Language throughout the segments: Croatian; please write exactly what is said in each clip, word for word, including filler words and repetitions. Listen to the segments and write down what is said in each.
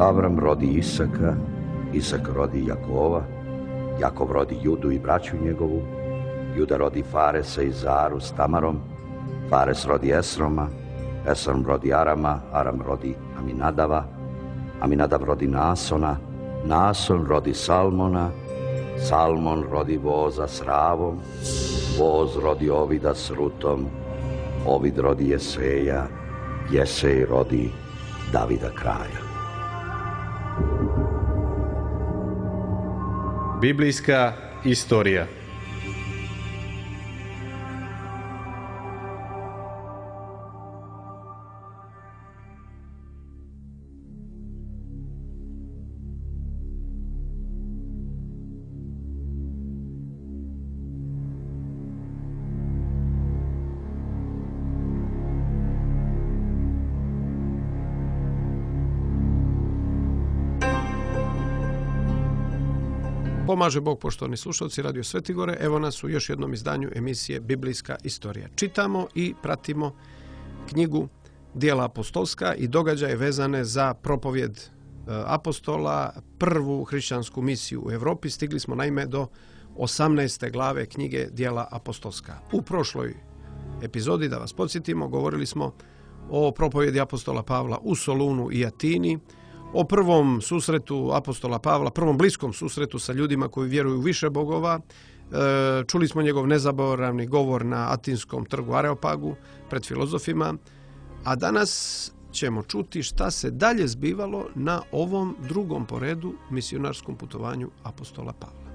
Avram rodi Isaka, Isak rodi Jakova, Jakov rodi Judu i braću njegovu, Juda rodi Faresa i Zaru s Tamarom, Fares rodi Esroma, Esrom rodi Arama, Aram rodi Aminadava, Aminadav rodi Nasona, Nason rodi Salmona, Salmon rodi Voza s Ravom, Voz rodi Ovida s Rutom, Ovid rodi Jeseja, Jesej rodi Davida kralja. Biblijska istorija. Pomaže Bog, poštovani slušalci Radio Svetigore. Evo nas u još jednom izdanju emisije Biblijska istorija. Čitamo i pratimo knjigu Djela apostolska i događaje vezane za propovjed apostola, prvu hrišćansku misiju u Europi. Stigli smo naime do osamnaeste glave knjige Djela apostolska. U prošloj epizodi, da vas podsjetimo, govorili smo o propovjedi apostola Pavla u Solunu i Atini, o prvom susretu apostola Pavla, prvom bliskom susretu sa ljudima koji vjeruju u više bogova. Čuli smo njegov nezaboravni govor na Atinskom trgu Areopagu pred filozofima, a danas ćemo čuti šta se dalje zbivalo na ovom drugom po redu misionarskom putovanju apostola Pavla.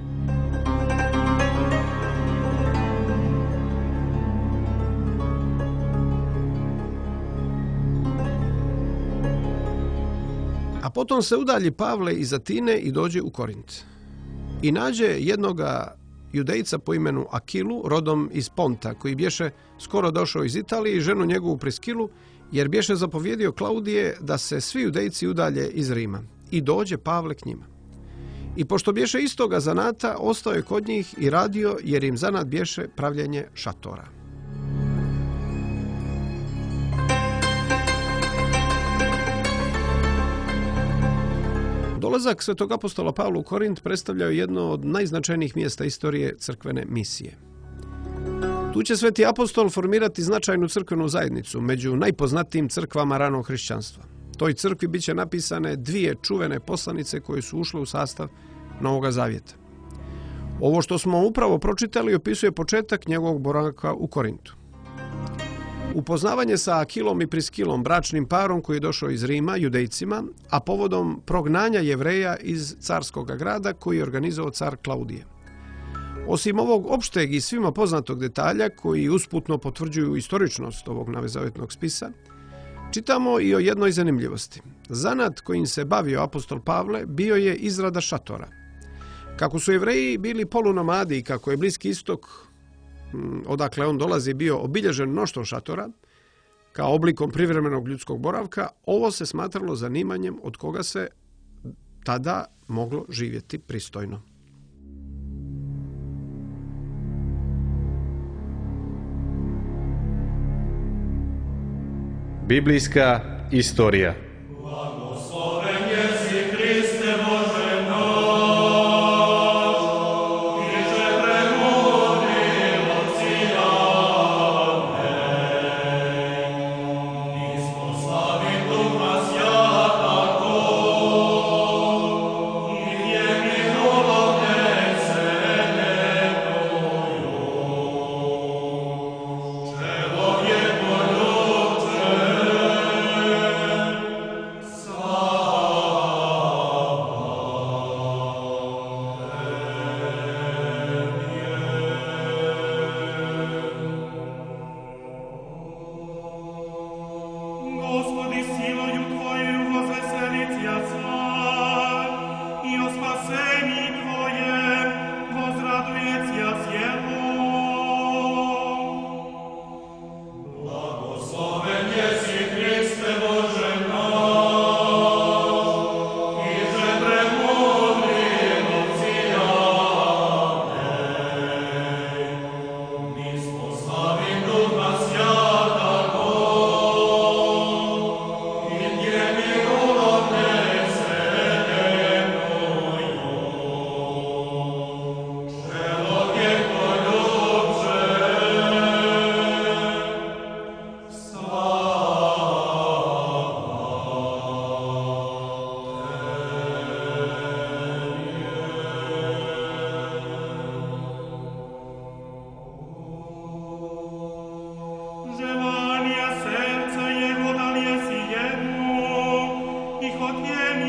A potom se udalji Pavle iz Atine i dođe u Korint. I nađe jednoga judejca po imenu Akilu, rodom iz Ponta, koji bješe skoro došao iz Italije, i ženu njegovu Priskilu, jer bješe zapovjedio Klaudije da se svi judejci udalje iz Rima. I dođe Pavle k njima. I pošto bješe istoga zanata, ostao je kod njih i radio, jer im zanat bješe pravljenje šatora. Dolazak svetog apostola Pavla u Korint predstavljao jedno od najznačajnijih mjesta istorije crkvene misije. Tu će sveti apostol formirati značajnu crkvenu zajednicu među najpoznatijim crkvama ranog hrišćanstva. Toj crkvi bit će napisane dvije čuvene poslanice koje su ušle u sastav Novoga Zavjeta. Ovo što smo upravo pročitali opisuje početak njegovog boravka u Korintu. Upoznavanje sa Akilom i Priskilom, bračnim parom koji je došao iz Rima, judejcima, a povodom prognanja Jevreja iz carskog grada koji je organizovao car Klaudije. Osim ovog opšteg i svima poznatog detalja koji usputno potvrđuju istoričnost ovog novozavetnog spisa, čitamo i o jednoj zanimljivosti. Zanat kojim se bavio apostol Pavle bio je izrada šatora. Kako su Jevreji bili polunomadi i kako je Bliski istok, odakle on dolazi, bio obilježen mnoštvom šatora, kao oblikom privremenog ljudskog boravka, ovo se smatralo zanimanjem od koga se tada moglo živjeti pristojno. Biblijska istorija.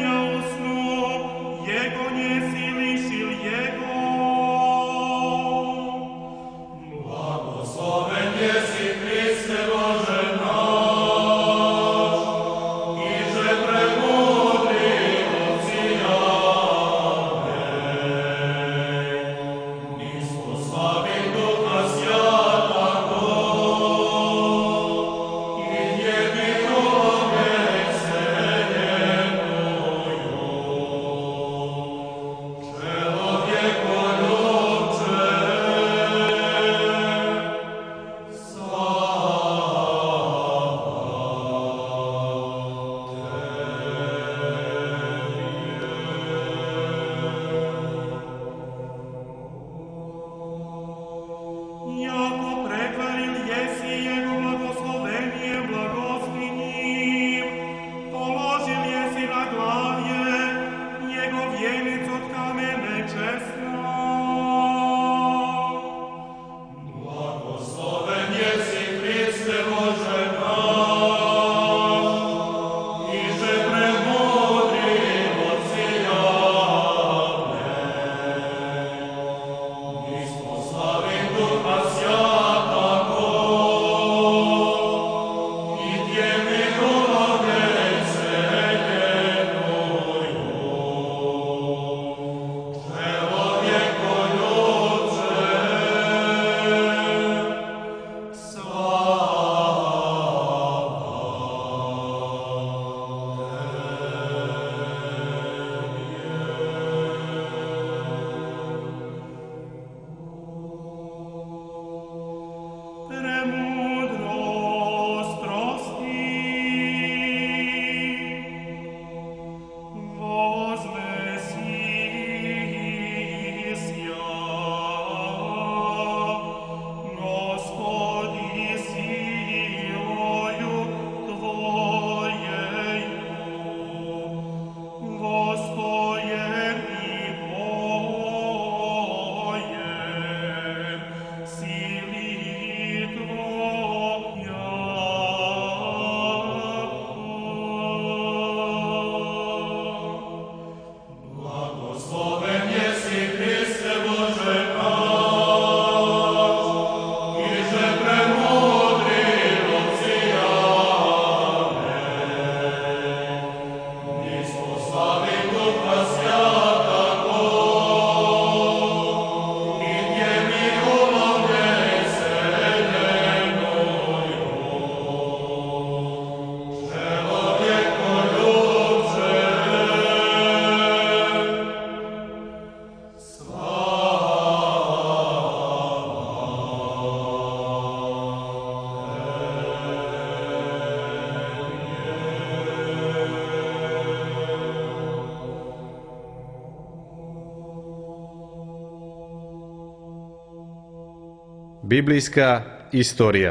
Biblijska istorija.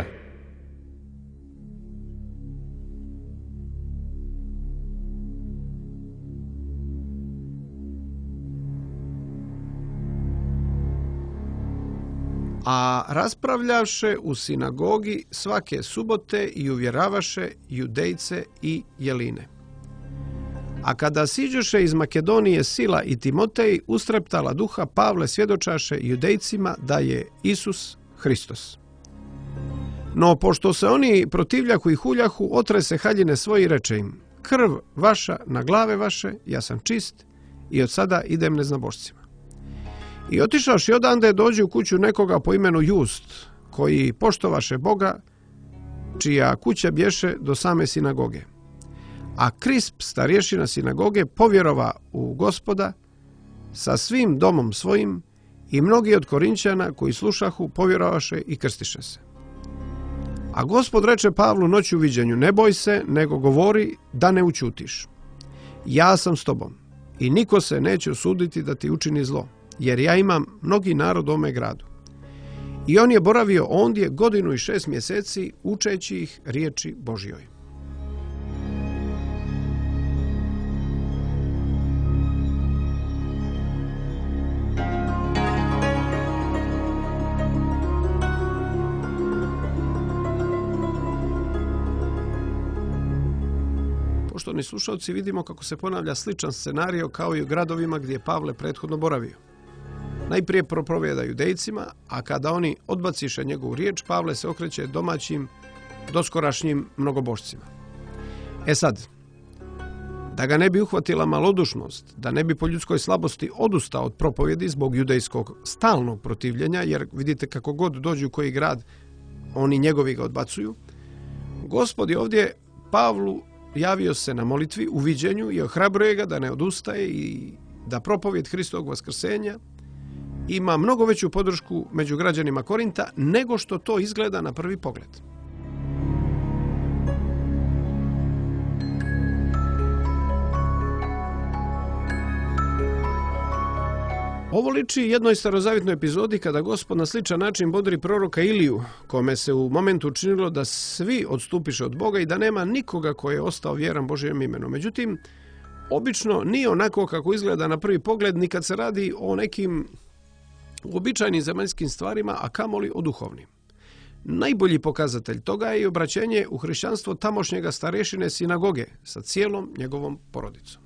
A raspravljavše u sinagogi svake subote i uvjeravaše judejce i jeline. A kada siđoše iz Makedonije Sila i Timotej, ustreptala duha Pavle svjedočaše judejcima da je Isus Hristos. No, pošto se oni protivljahu i huljahu, otrese haljine svoje i reče im: krv vaša na glave vaše, ja sam čist i od sada idem neznabošcima. I otišavši odande, dođe u kuću nekoga po imenu Just, koji poštovaše Boga, čija kuća bješe do same sinagoge. A Krisp, starješina sinagoge, povjerova u Gospoda sa svim domom svojim, i mnogi od Korinćana koji slušahu povjerovaše i krstiše se. A Gospod reče Pavlu noću u viđenju: ne boj se, nego govori, da ne učutiš. Ja sam s tobom i niko se neće usuditi da ti učini zlo, jer ja imam mnogi narod u ome gradu. I on je boravio ondje godinu i šest mjeseci, učeći ih riječi Božjoj. Pošto poštovani slušalci, vidimo kako se ponavlja sličan scenario kao i u gradovima gdje je Pavle prethodno boravio. Najprije propovjeda judejcima, a kada oni odbaciše njegovu riječ, Pavle se okreće domaćim, doskorašnjim mnogobošcima. E sad, da ga ne bi uhvatila malodušnost, da ne bi po ljudskoj slabosti odustao od propovjedi zbog judejskog stalnog protivljenja, jer vidite kako god dođu u koji grad, oni njegovi ga odbacuju, Gospod je ovdje Pavlu javio se na molitvi u viđenju i ohrabruje ga da ne odustaje i da propovjed Hristovog vaskrsenja ima mnogo veću podršku među građanima Korinta nego što to izgleda na prvi pogled. Ovo liči jednoj starozavjetnoj epizodi kada Gospod na sličan način bodri proroka Iliju, kome se u momentu učinilo da svi odstupiše od Boga i da nema nikoga koji je ostao vjeran Božijem imenu. Međutim, obično nije onako kako izgleda na prvi pogled ni kad se radi o nekim uobičajenim zemaljskim stvarima, a kamoli o duhovnim. Najbolji pokazatelj toga je i obraćenje u hrišćanstvo tamošnjega starešine sinagoge sa cijelom njegovom porodicom.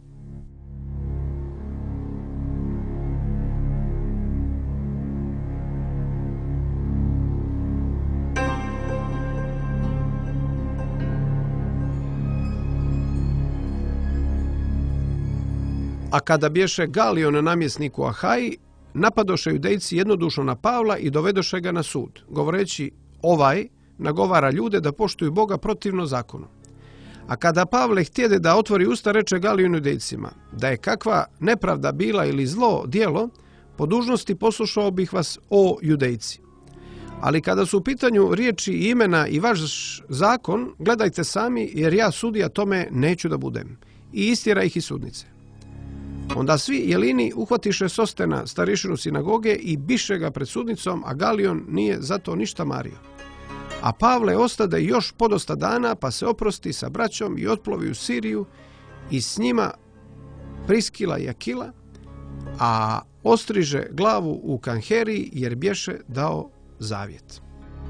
A kada bješe Galion namjesnik u Ahaji, napadoše judejci jednodušno na Pavla i dovedoše ga na sud, govoreći ovaj nagovara ljude da poštuju Boga protivno zakonu. A kada Pavle htjede da otvori usta, reče Galion judejcima, da je kakva nepravda bila ili zlo djelo, po dužnosti poslušao bih vas, o judejci. Ali kada su u pitanju riječi i imena i vaš zakon, gledajte sami, jer ja sudija tome neću da budem. I istjera ih iz sudnice. Onda svi jelini uhvatiše Sostena, starešinu sinagoge, i biše ga pred sudnicom, a Galion nije zato ništa mario. A Pavle ostade još podosta dana, pa se oprosti sa braćom i otplovi u Siriju i s njima Priskila i Akila, a ostriže glavu u Kanheriji jer bješe dao zavjet.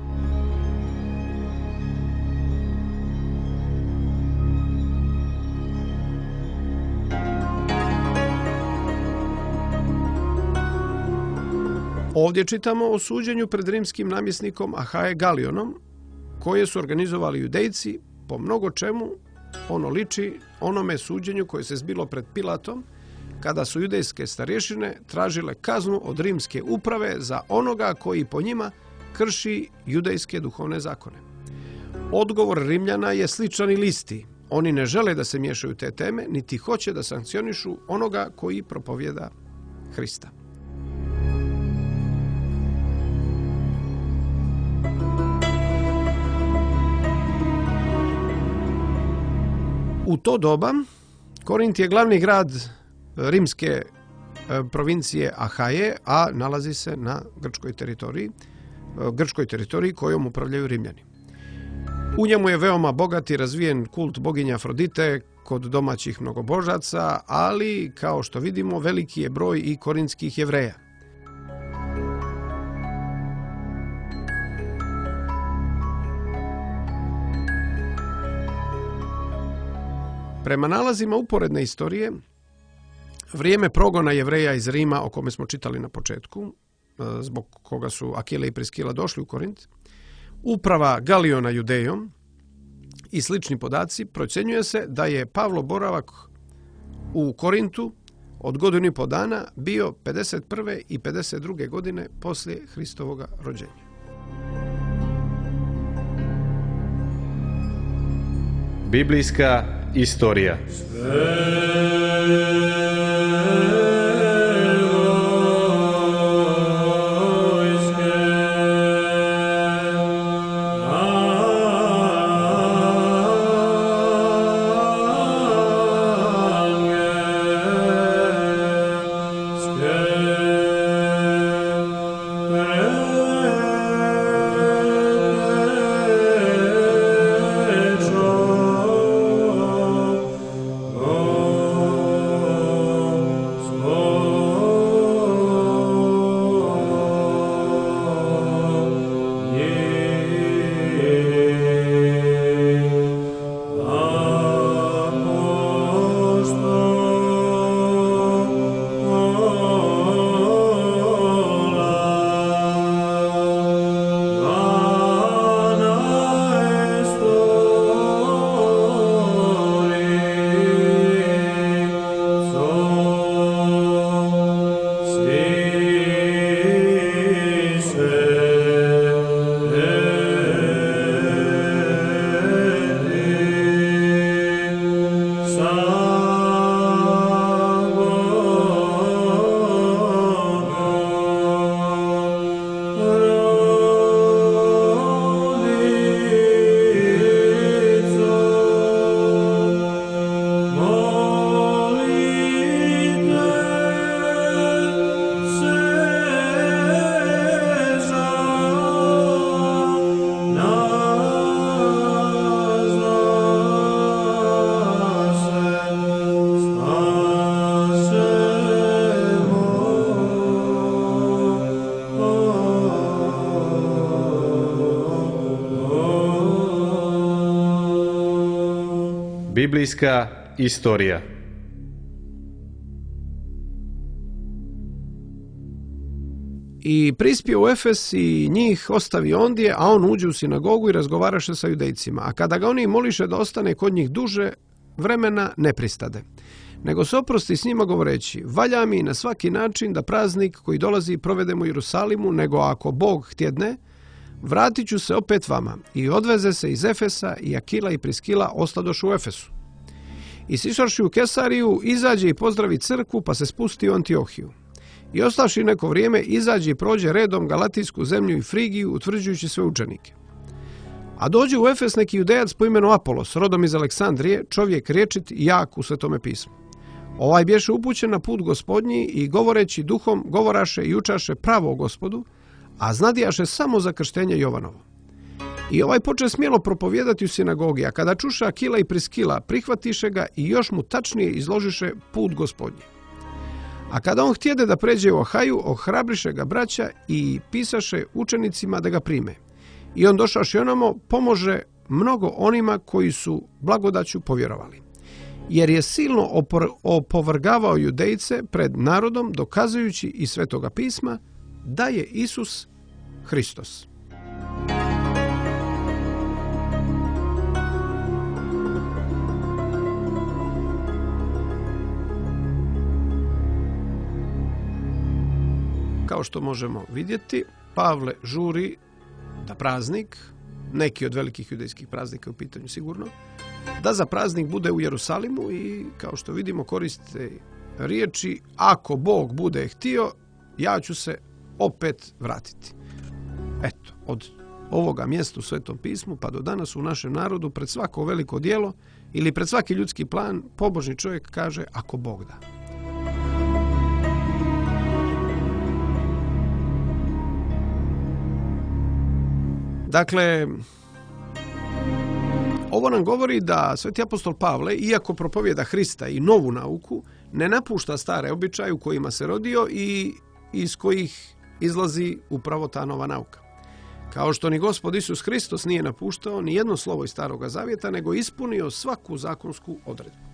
Ovdje čitamo o suđenju pred rimskim namjesnikom Ahaje Galionom, koje su organizovali judejci, po mnogo čemu ono liči onome suđenju koje se zbilo pred Pilatom, kada su judejske starješine tražile kaznu od rimske uprave za onoga koji po njima krši judejske duhovne zakone. Odgovor Rimljana je sličan ili isti. Oni ne žele da se miješaju te teme, niti hoće da sankcionišu onoga koji propovjeda Hrista. U to doba Korint je glavni grad rimske provincije Ahaje, a nalazi se na grčkoj teritoriji, grčkoj teritoriji kojom upravljaju Rimljani. U njemu je veoma bogat i razvijen kult boginje Afrodite kod domaćih mnogobožaca, ali kao što vidimo veliki je broj i korintskih Jevreja. Prema nalazima uporedne istorije, vrijeme progona Jevreja iz Rima, o kome smo čitali na početku, zbog koga su Akila i Priskila došli u Korint, uprava Galiona Judejom i slični podaci, procjenjuje se da je Pavlo boravak u Korintu od godinu i po dana bio pedeset prve i pedeset druge godine poslije Hristovoga rođenja. Biblijska istorija. Oh Biblijska istorija. I prispio u Efes i njih ostavi ondje, a on uđe u sinagogu i razgovaraše sa judejcima. A kada ga oni moliše da ostane kod njih duže vremena, ne pristade. Nego se oprosti s njima govoreći, valja mi na svaki način da praznik koji dolazi provedemo u Jerusalimu, nego ako Bog htjedne, vratit ću se opet vama. I odveze se iz Efesa i Akila i Priskila ostadošu u Efesu. I sišavši u Kesariju, izađe i pozdravi crkvu, pa se spusti u Antiohiju. I ostavši neko vrijeme, izađe i prođe redom Galatijsku zemlju i Frigiju, utvrđujući sve učenike. A dođe u Efes neki judejac po imenu Apolos, rodom iz Aleksandrije, čovjek rječit i jak u Svetome pismu. Ovaj bješe upućen na put Gospodnji i govoreći duhom, govoraše i učaše pravo o Gospodu, a znadijaše samo za krštenje Jovanovo. I ovaj poče smjelo propovijedati u sinagogi, a kada čuša Akila i Priskila, prihvatiše ga i još mu tačnije izložiše put Gospodnji. A kada on htjede da pređe u Ahaju, ohrabriše ga braća i pisaše učenicima da ga prime. I on došavši onamo, pomože mnogo onima koji su blagodaću povjerovali. Jer je silno opor- opovrgavao judejce pred narodom, dokazujući iz Svetoga pisma da je Isus Hristos. Kao što možemo vidjeti, Pavle žuri da praznik, neki od velikih judejskih praznika u pitanju sigurno, da za praznik bude u Jerusalimu i kao što vidimo koriste riječi ako Bog bude htio, ja ću se opet vratiti. Eto, od ovoga mjesta u Svetom pismu pa do danas u našem narodu pred svako veliko djelo ili pred svaki ljudski plan pobožni čovjek kaže ako Bog da. Dakle, ovo nam govori da sveti apostol Pavle, iako propovijeda Hrista i novu nauku, ne napušta stare običaje u kojima se rodio i iz kojih izlazi upravo ta nova nauka. Kao što ni Gospod Isus Hristos nije napuštao ni jedno slovo iz Staroga Zavjeta, nego ispunio svaku zakonsku odredbu.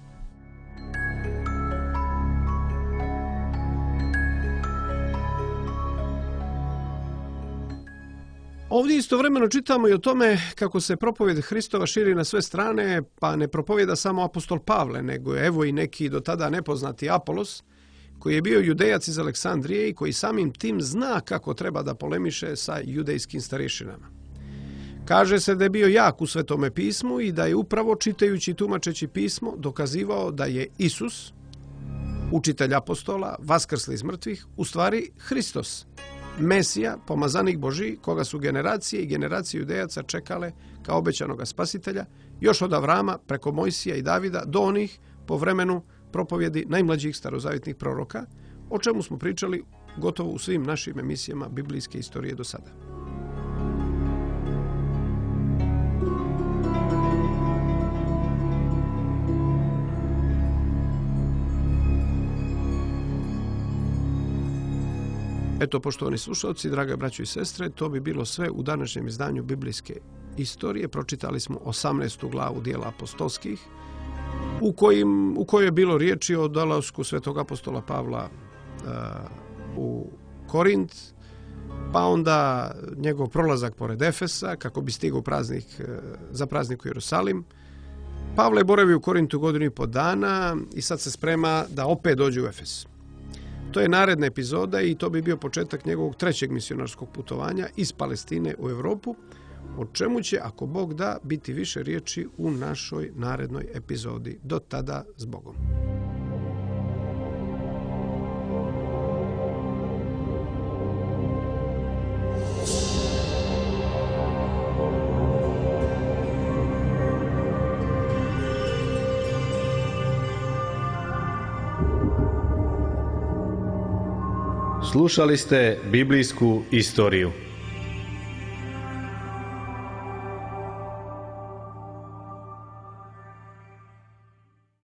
Ovdje istovremeno čitamo i o tome kako se propovijed Hristova širi na sve strane, pa ne propovijeda samo apostol Pavle, nego evo i neki do tada nepoznati Apolos, koji je bio judejac iz Aleksandrije i koji samim tim zna kako treba da polemiše sa judejskim starješinama. Kaže se da je bio jak u Svetome pismu i da je upravo čitajući i tumačeći pismo dokazivao da je Isus, učitelj apostola, vaskrsli iz mrtvih, u stvari Hristos, Mesija, pomazanik Božji, koga su generacije i generacije judejaca čekale kao obećanoga spasitelja, još od Avrama preko Mojsija i Davida do onih po vremenu propovjedi najmlađih starozavjetnih proroka, o čemu smo pričali gotovo u svim našim emisijama biblijske istorije do sada. Eto, poštovani slušalci, drage braćo i sestre, to bi bilo sve u današnjem izdanju biblijske istorije. Pročitali smo osamnaestu glavu dijela apostolskih, u, kojim, u kojoj je bilo riječi o dolasku svetog apostola Pavla uh, u Korint, pa onda njegov prolazak pored Efesa, kako bi stigao praznik, uh, za praznik u Jerusalim. Pavle je boravio u Korintu godinu i po dana i sad se sprema da opet dođe u Efes. To je naredna epizoda i to bi bio početak njegovog trećeg misionarskog putovanja iz Palestine u Europu, o čemu će, ako Bog da, biti više riječi u našoj narednoj epizodi. Do tada, s Bogom. Slušali ste biblijsku istoriju.